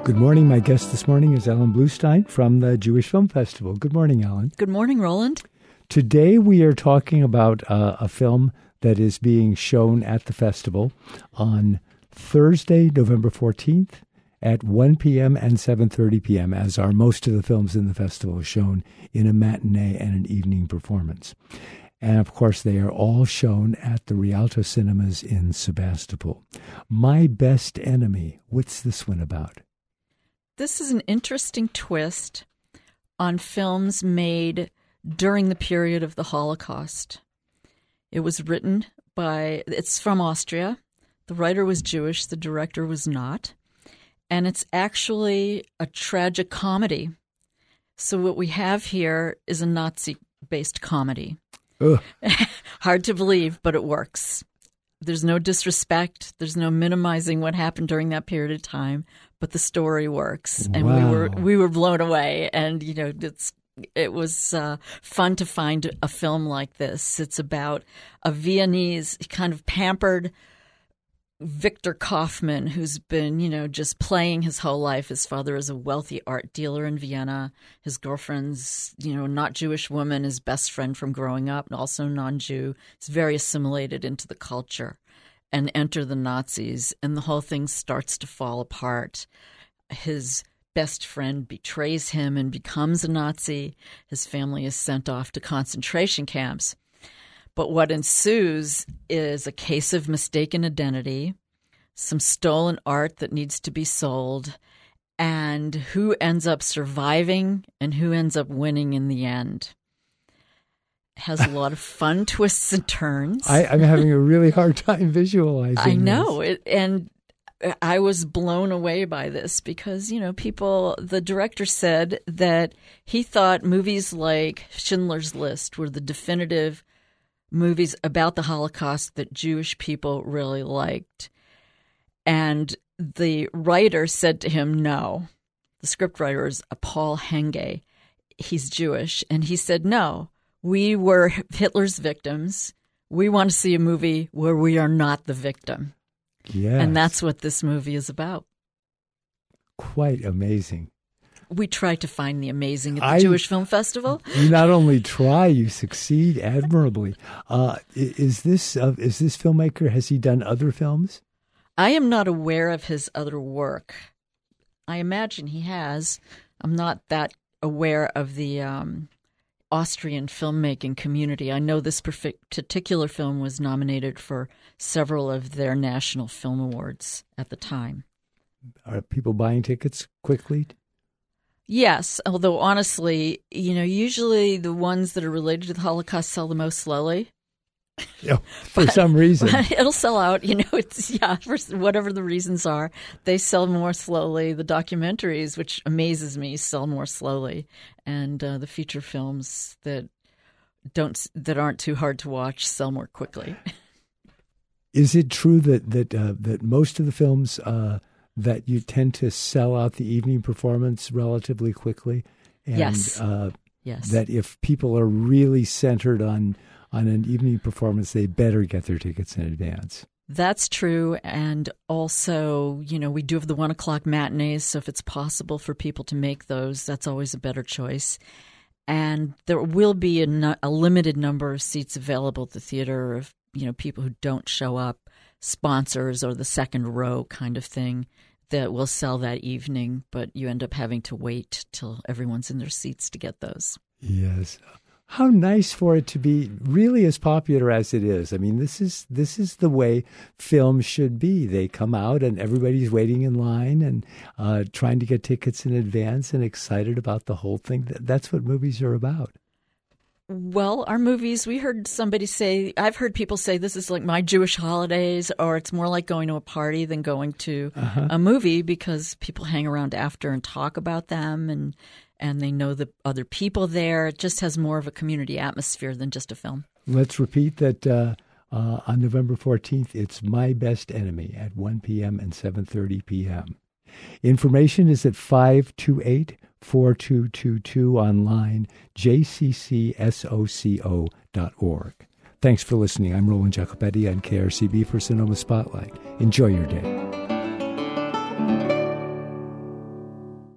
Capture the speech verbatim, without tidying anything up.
Good morning. My guest this morning is Ellen Bluestein from the Jewish Film Festival. Good morning, Ellen. Good morning, Roland. Today we are talking about uh, a film that is being shown at the festival on Thursday, November fourteenth at one p.m. and seven thirty p.m., as are most of the films in the festival shown in a matinee and an evening performance. And, of course, they are all shown at the Rialto Cinemas in Sebastopol. My Best Enemy. What's this one about? This is an interesting twist on films made during the period of the Holocaust. It was written by, it's from Austria. The writer was Jewish, the director was not. And it's actually a tragic comedy. So what we have here is a Nazi-based comedy. Hard to believe, but it works. There's no disrespect. There's no minimizing what happened during that period of time, but the story works. And wow. we were we were blown away. And, you know, it's it was uh, fun to find a film like this. It's about a Viennese kind of pampered Victor Kaufman, who's been, you know, just playing his whole life. His father is a wealthy art dealer in Vienna. His girlfriend's, you know, not Jewish woman, his best friend from growing up, and also non-Jew. He's very assimilated into the culture, and enter the Nazis, and the whole thing starts to fall apart. His best friend betrays him and becomes a Nazi. His family is sent off to concentration camps. But what ensues is a case of mistaken identity, some stolen art that needs to be sold, and who ends up surviving and who ends up winning in the end. Has a lot of fun twists and turns. I, I'm having a really hard time visualizing I know. It, and I was blown away by this because, you know, people, the director said that he thought movies like Schindler's List were the definitive movies about the Holocaust that Jewish people really liked. And the writer said to him, no. The scriptwriter is Paul Henge. He's Jewish. And he said, no, we were Hitler's victims. We want to see a movie where we are not the victim. Yes. And that's what this movie is about. Quite amazing. We try to find the amazing at the I, Jewish Film Festival. You not only try, you succeed admirably. Uh, is this uh, is this filmmaker, has he done other films? I am not aware of his other work. I imagine he has. I'm not that aware of the um, Austrian filmmaking community. I know this particular film was nominated for several of their national film awards at the time. Are people buying tickets quickly? Yes, although honestly, you know, usually the ones that are related to the Holocaust sell the most slowly. Yeah, for but, some reason. It'll sell out, you know, it's, yeah, for whatever the reasons are. They sell more slowly. The documentaries, which amazes me, sell more slowly. And uh, the feature films that don't, that aren't too hard to watch sell more quickly. Is it true that, that, uh, that most of the films, uh, that you tend to sell out the evening performance relatively quickly? And, yes. Uh, yes. That if people are really centered on, on an evening performance, they better get their tickets in advance. That's true. And also, you know, we do have the one o'clock matinees, so if it's possible for people to make those, that's always a better choice. And there will be a, no, a limited number of seats available at the theater of, you know, people who don't show up, sponsors or the second row kind of thing that will sell that evening, but you end up having to wait till everyone's in their seats to get those. Yes. How nice for it to be really as popular as it is. I mean, this is this is the way films should be. They come out and everybody's waiting in line and uh, trying to get tickets in advance and excited about the whole thing. That's what movies are about. Well, our movies, we heard somebody say, I've heard people say this is like my Jewish holidays, or it's more like going to a party than going to uh-huh. a movie because people hang around after and talk about them and and they know the other people there. It just has more of a community atmosphere than just a film. Let's repeat that uh, uh, on November fourteenth, it's My Best Enemy at one p.m. and seven thirty p.m. Information is at five two eight, four two two two online, j c c soco dot org. Thanks for listening. I'm Roland Jacopetti on K R C B for Sonoma Spotlight. Enjoy your day.